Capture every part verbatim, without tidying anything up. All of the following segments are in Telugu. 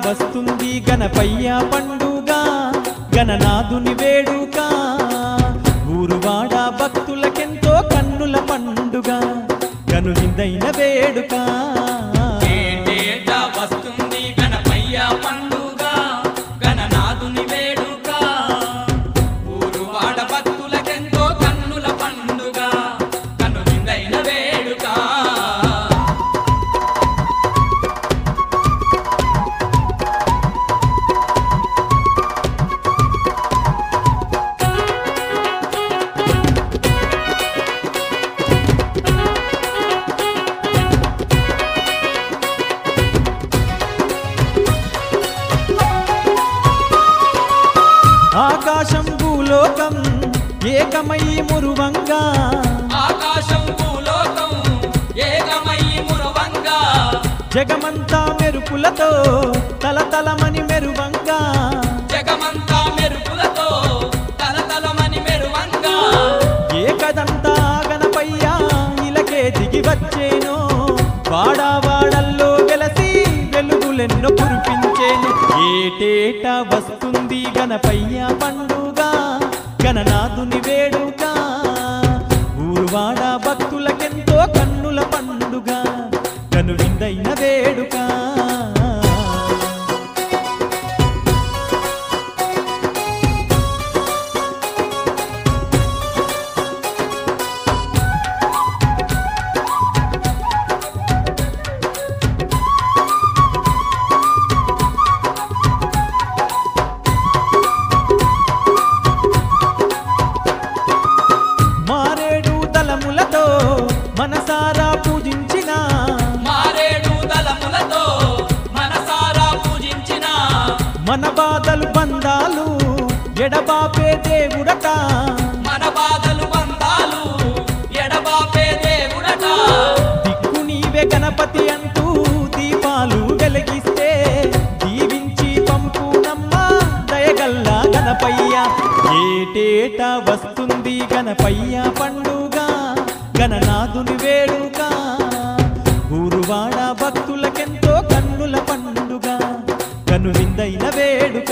వస్తుంది గణపయ్య పండుగ గణనాథుని వేడుక ఊరువాడ భక్తులకెంతో కన్నుల పండుగ కనువిందైన వేడుక ఏటేటా వస్తుంది గణపయ్య పండుగ గణనాథుని వేడుక ఊరువాడ భక్తులకెంతో కన్నుల పండుగ కనువిందైన వేడుక ఆకాశం భూలోకం ఏకమై మురువంగా ఆకాశం భూలోకం ఏకమై మురవంగా జగమంతా మెరుపులతో తలతలమని మెరువంగా జగమంతా మెరుపులతో తలతలమని మెరువంగా ఏకదంతా గణపయ్య ఇలకే దిగి వచ్చేను వాడావాడల్లో వెలసి వెలుగులెన్నో కురిపించేను ఏటేటా వస్తుంది గణపయ్య పండుగ గణనాథుని వేడుక ఊరువాడ భక్తులకెంతో కన్నుల పండుగ కనువిందైన వేడుక మారేడు దళములతో మనసారా పూజించిన మారేడు దళములతో మనసారా పూజించిన మన బాధలు బంధాలు ఎడబాపే దేవుడట మన బాధలు బంధాలు ఎడబాపే దేవుడట దిక్కు నీవే గణపతి అంటూ దీపాలు వెలిగిస్తే దీవించి పంపునమ్మ దయగల్లా గణపయ్య ఏటేటా వస్తుంది గణపయ్య పండుగ గణనాథుని వేడుక ఊరువాడ భక్తులకెంతో కన్నుల పండుగ కనువిందైన వేడుక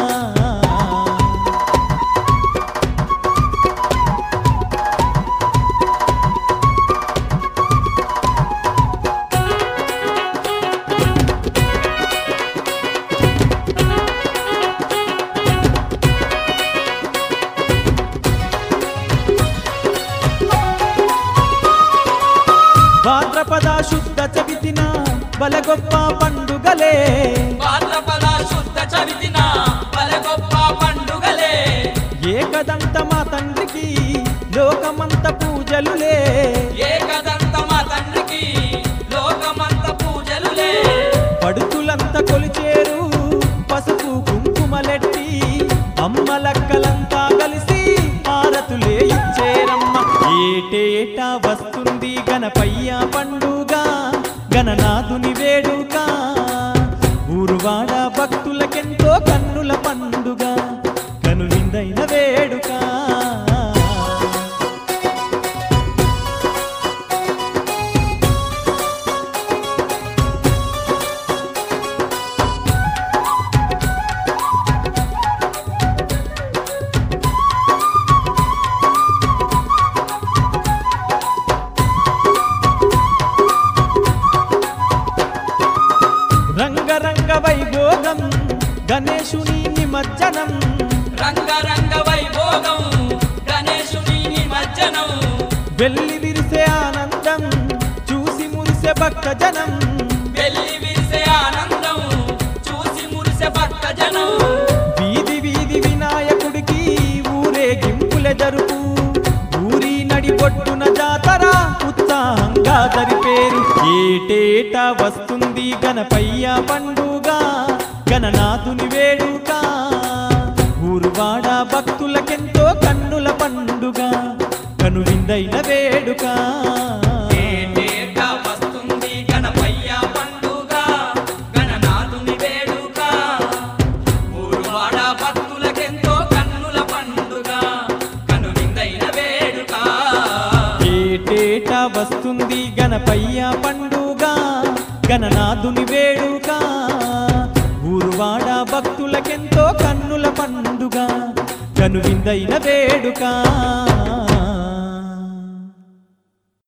భాద్రపద శుద్ధ చవితిన బలగొప్ప పండుగలే భాద్రపద శుద్ధ చవితిన బలగొప్ప పండుగలే ఏకదంత మా తండ్రికి లోకమంత పూజలులే ఏకదంత మా తండ్రికి లోకమంత పూజలులే పడుతులంతా కొలిచేరు పసుపు కుంకుమలెట్టి అమ్మలక్కలంతా కలిసి హారతులే ఇచ్చేరమ్మ ఏటేటా వస్తుంది గణపయ్య పండుగ గణనాథుని వేడుక ఊరువాడ భక్తులకెంతో కన్నుల పండుగ కనువిందైన వేడుక రంగరంగ వైభోగం గణేశుని నిమజ్జనం రంగరంగ వైభోగం గణేశుని నిమజ్జనం వెల్లి విరిసే ఆనందం చూసి మురిసే భక్త జనం వెల్లి విరిసే ఆనందం చూసి మురిసే భక్త జనం వీధి వీధి వినాయకుడికి ఊరేగింపులే జరుపు ఊరి నడిబొట్టున జాతర ఉత్సాహంగా జరిపేరు ఏటేటా వస్తుంది గణపయ్య పండుగ గణనాథుని వేడుక ఊరువాడ భక్తులకెంతో కన్నుల పండుగ కనువిందైన వేడుక ఏటేటా వస్తుంది గణపయ్య పండుగ గణనాథుని వేడుక ఊరువాడ భక్తులకెంతో కన్నుల పండుగ కనువిందైన వేడుక ఏటేటా వస్తుంది గణపయ్య పండుగ గణనాథుని వేడుక ఊరు వాడ భక్తులకెంతో కన్నుల పండుగ కనువిందైన వేడుక